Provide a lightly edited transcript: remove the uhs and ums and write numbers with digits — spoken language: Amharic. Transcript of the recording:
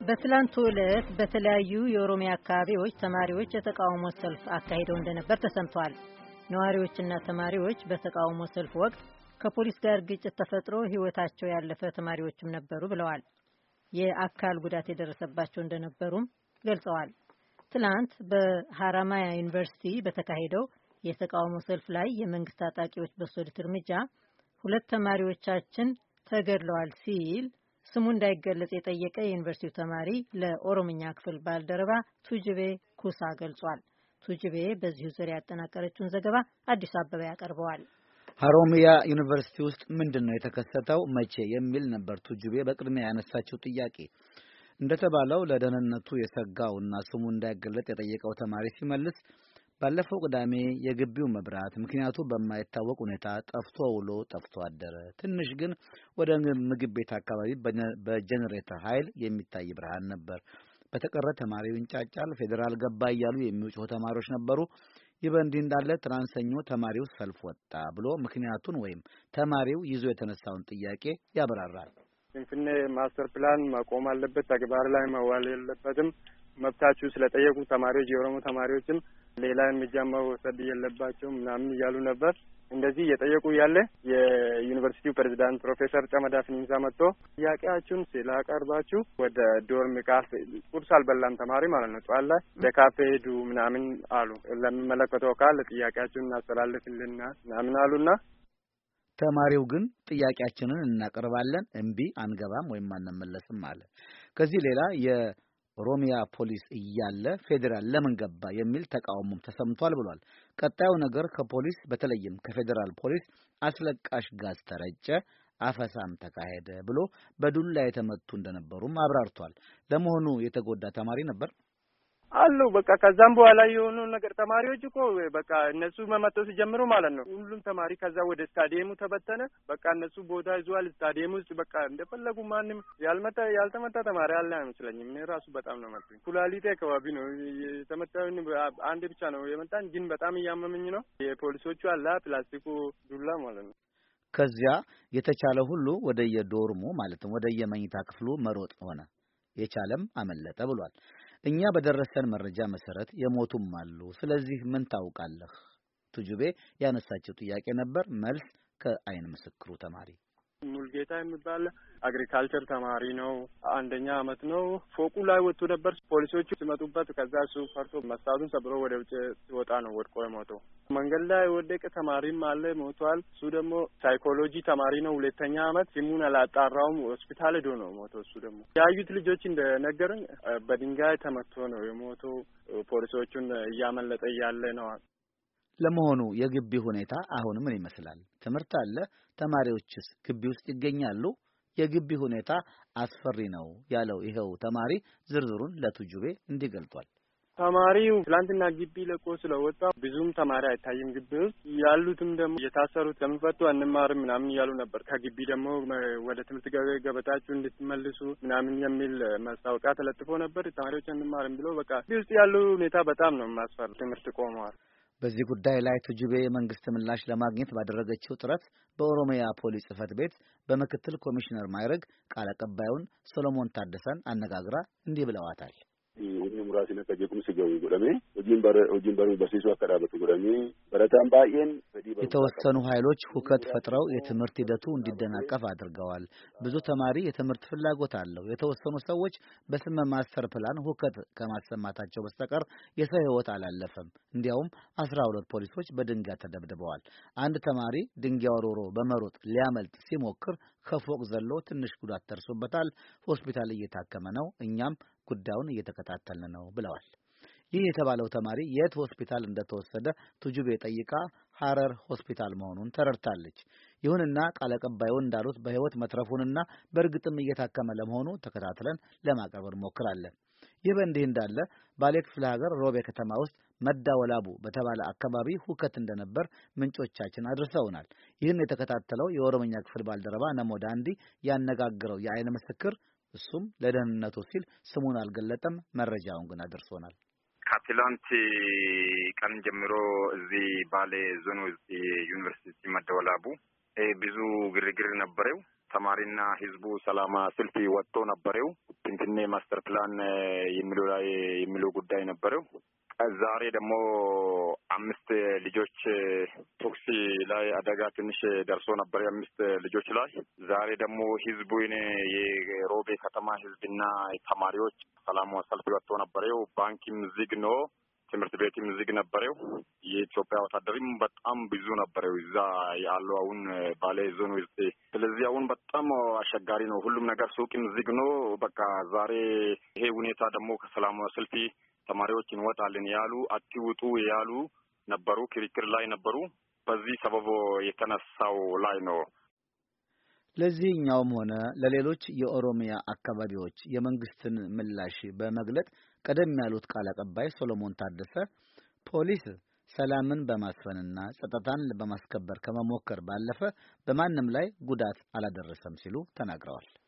በትላንቱ ዕለት በተለያዩ የኦሮሚያ አካባቢዎች ተማሪዎች የተቃውሞ ሰልፍ አካሂደው እንደነበር ተሰምቷል። ነዋሪዎችና ተማሪዎች በተቃውሞ ሰልፍ ወቅት ከፖሊስ ጋር ግጭት ተፈጥሮ ሕይወታቸው ያለፈ ተማሪዎችም ነበሩ ብለዋል። የአካል ጉዳት የደረሰባቸው እንደነበሩም ገልጸዋል። ትላንት በሐራማያ ዩኒቨርሲቲ በተካሄደው የተቃውሞ ሰልፍ ላይ የመንግስት ታጣቂዎች በወሰዱት እርምጃ 2 ተማሪዎቻችን ተገድለዋል ሲል ስሙ እንዳይገለጽ የጠየቀ የዩኒቨርሲቲው ተማሪ ለኦሮምኛ ክፍል ባልደረባ ቱጅቤ ኩሳ ገልጿል። ቱጅቤ በዚሁ ዙሪያ ያጠናቀረችውን ዘገባ አዲስ አበባ ያቀርበዋል። ሐሮሚያ ዩኒቨርሲቲ ውስጥ ምንድነው የተከሰተው መቼ የሚል ነበር ቱጅቤ በቅድሚያ ያነሳችው ጥያቄ። እንደተባለው ለደህንነቱ የሰጋውና ስሙ እንዳይገለጽ የጠየቀው ተማሪ ሲመልስ ባለፈው ቅዳሜ የግቢው መብራት ምክንያቱ በማይታወቅ ሁኔታ ጠፍቶ ውሎ ጠፍቶ አደረ። ትንሽ ግን ወደ ምግብ ቤት አካባቢ በጀነሬተር ኃይል የሚታይ ብርሃን ነበር። በተቀረ ተማሪው ይንጫጫል፣ ፌዴራል ገባ እያሉ የሚውጩ ተማሪዎች ነበሩ። ይህ በእንዲህ እንዳለ ትናንት ሰኞ ተማሪው ሰልፍ ወጣ ብሎ ምክንያቱን ወይም ተማሪው ይዞ የተነሳውን ጥያቄ ያብራራል። ፍንፍኔ ማስተር ፕላን መቆም አለበት፣ ተግባር ላይ መዋል የለበትም። መብታችሁ ስለጠየቁ ተማሪዎች የኦሮሞ ተማሪዎችም ሌላ እርምጃ መውሰድ የለባቸውም ምናምን እያሉ ነበር። እንደዚህ እየጠየቁ ያለ የዩኒቨርሲቲው ፕሬዝዳንት ፕሮፌሰር ጨመዳ ፍኒንሳ መጥቶ ጥያቄያችሁን ስላቀርባችሁ ወደ ዶርም ካፌ ቁርስ አልበላም ተማሪ ማለት ነው ጠዋት ላይ ለካፌ ሄዱ ምናምን አሉ። ለሚመለከተው ካለ ጥያቄያችሁን እናስተላልፍልና ምናምን አሉና ተማሪው ግን ጥያቄያችንን እናቀርባለን፣ እምቢ አንገባም ወይም አንመለስም አለ። ከዚህ ሌላ ኦሮሚያ ፖሊስ እያለ ፌዴራል ለምን ገባ የሚል ተቃውሞም ተሰምቷል ብሏል። ቀጣዩ ነገር ከፖሊስ በተለይም ከፌዴራል ፖሊስ አስለቃሽ ጋዝ ተረጨ፣ አፈሳም ተካሄደ ብሎ በዱላ የተመቱ እንደነበሩም አብራርቷል። ለመሆኑ የተጎዳ ተማሪ ነበር አሉ? በቃ ከዛም በኋላ የሆኑ ነገር ተማሪዎች እኮ በቃ እነሱ መመተው ሲጀምሩ ማለት ነው ሁሉም ተማሪ ከዛ ወደ ስታዲየሙ ተበተነ። በቃ እነሱ ቦታ ይዟል ስታዲየሙ ውስጥ በቃ እንደፈለጉ ማንም ያልተመታ ተማሪ አለ አይመስለኝም። እኔ ራሱ በጣም ነው መጥቶኝ ኩላሊቴ አካባቢ ነው የተመታኝ። አንድ ብቻ ነው የመጣኝ ግን በጣም እያመመኝ ነው። የፖሊሶቹ አለ ፕላስቲኩ ዱላ ማለት ነው። ከዚያ የተቻለ ሁሉ ወደ የዶርሙ ማለትም ወደ የመኝታ ክፍሉ መሮጥ ሆነ። የቻለም አመለጠ ብሏል። እኛ በደረሰን መረጃ መሰረት የሞቱም አሉ። ስለዚህ ምን ታውቃለህ? ቱጁቤ ያነሳችው ጥያቄ ነበር። መልስ ከአይን ምስክሩ ተማሪ ሙልጌታ የሚባል አግሪካልቸር ተማሪ ነው። 1ኛ አመት ነው። ፎቁ ላይ ወጥቶ ነበር ፖሊሶቹ ሲመጡበት። ከዛ እሱ ፈርቶ መስታወቱን ሰብሮ ወደ ውጭ ሲወጣ ነው ወድቆ የሞተው። መንገድ ላይ ወደቀ ተማሪም አለ ሞቷል። እሱ ደግሞ ሳይኮሎጂ ተማሪ ነው 2ኛ አመት። ስሙን አላጣራውም። ሆስፒታል ሄዶ ነው ሞተው። እሱ ደግሞ ያዩት ልጆች እንደነገሩኝ በድንጋይ ተመቶ ነው የሞተው። ፖሊሶቹን እያመለጠ ያለ ነው። ለመሆኑ የግቢ ሁኔታ አሁን ምን ይመስላል? ትምህርት አለ? ተማሪዎችስ ግቢ ውስጥ ይገኛሉ? የግቢ ሁኔታ አስፈሪ ነው ያለው ይሄው ተማሪ ዝርዝሩን ለቱጁቤ እንዲህ ገልጿል። ተማሪው ትላንትና ግቢ ለቆ ስለወጣ ብዙም ተማሪ አይታይም ግቢ ውስጥ። ያሉትም ደግሞ የታሰሩት ለምንፈቱ አንማርም ምናምን እያሉ ነበር። ከግቢ ደግሞ ወደ ትምህርት ገበታችሁ እንድትመልሱ ምናምን የሚል ማስታወቂያ ተለጥፎ ነበር። ተማሪዎች አንማርም ብሎ በቃ ግቢ ውስጥ ያለው ሁኔታ በጣም ነው የሚያስፈራ። ትምህርት ቆመዋል። በዚህ ጉዳይ ላይ ቱጁቤ የመንግስት ምላሽ ለማግኘት ባደረገችው ጥረት በኦሮሚያ ፖሊስ ጽሕፈት ቤት በምክትል ኮሚሽነር ማዕረግ ቃል አቀባዩን ሰሎሞን ታደሰን አነጋግራ እንዲህ ብለዋታል። inni muraasni akka jeequmsi gahu godhame hojiin baruu barsiisuu akka dhaabatu godhame barataan baay'een የተወሰኑ ኃይሎች ሁከት ፈጥረው የትምህርት ሂደቱ እንዲደናቀፍ አድርገዋል። ብዙ ተማሪ የትምህርት ፍላጎት አለው። የተወሰኑ ሰዎች በስመ ማስተር ፕላን ሁከት ከማሰማታቸው በስተቀር የሰው ሕይወት አላለፈም። እንዲያውም 12 ፖሊሶች በድንጋይ ተደብድበዋል። አንድ ተማሪ ድንጋይ ወርውሮ በመሮጥ ሊያመልጥ ሲሞክር ከፎቅ ዘሎ ትንሽ ጉዳት ደርሶበታል። ሆስፒታል እየታከመ ነው። እኛም ጉዳዩን እየተከታተልን ነው ብለዋል። ይህ የተባለው ተማሪ የት ሆስፒታል እንደተወሰደ ቱጁቤ ጠይቃ ሐረር ሆስፒታል መሆኑን ተረድታለች። ይሁንና ቃል አቀባዩ እንዳሉት በሕይወት መትረፉንና በእርግጥም እየታከመ ለመሆኑ ተከታትለን ለማቅረብ እንሞክራለን። ይህ በእንዲህ እንዳለ ባሌ ክፍለ ሀገር ሮቤ ከተማ ውስጥ መዳወላቡ በተባለ አካባቢ ሁከት እንደነበር ምንጮቻችን አድርሰውናል። ይህን የተከታተለው የኦሮምኛ ክፍል ባልደረባ ነሞዳ እንዲ ያነጋገረው የአይን ምስክር እሱም ለደህንነቱ ሲል ስሙን አልገለጠም። መረጃውን ግን አድርሶናል። ከትላንት ቀን ጀምሮ እዚህ ባሌ ዞን ውስጥ ዩኒቨርሲቲ መደወላቡ ብዙ ግርግር ነበረው። ተማሪና ህዝቡ ሰላማ ሰልፍ ወጥቶ ነበረው። ፊንፊኔ ማስተር ፕላን የሚለው ጉዳይ ነበረው። ዛሬ ደግሞ 5 ልጆች ቶክሲ ላይ አደጋ ትንሽ ደርሶ ነበር 5 ልጆች ላይ። ዛሬ ደግሞ ህዝቡን የሮቤ ከተማ ህዝብና ተማሪዎች ሰላማዊ ሰልፍ ወጥቶ ነበረው። ባንክም ዝግ ነው፣ ትምህርት ቤትም ዝግ ነበረው። የኢትዮጵያ ወታደርም በጣም ብዙ ነበረው እዛ ያለው አሁን ባሌ ዞን ውስጥ። ስለዚህ አሁን በጣም አስቸጋሪ ነው። ሁሉም ነገር ሱቅም ዝግ ነው። በቃ ዛሬ ይሄ ሁኔታ ደግሞ ከሰላማዊ ሰልፍ ተማሪዎች እንወጣለን ያሉ አትውጡ ያሉ ነበሩ፣ ክርክር ላይ ነበሩ። በዚህ ሰበብ የተነሳው ላይ ነው። ለዚህኛውም ሆነ ለሌሎች የኦሮሚያ አካባቢዎች የመንግስትን ምላሽ በመግለጥ ቀደም ያሉት ቃል አቀባይ ሶሎሞን ታደሰ ፖሊስ ሰላምን በማስፈንና ጸጥታን በማስከበር ከመሞከር ባለፈ በማንም ላይ ጉዳት አላደረሰም ሲሉ ተናግረዋል።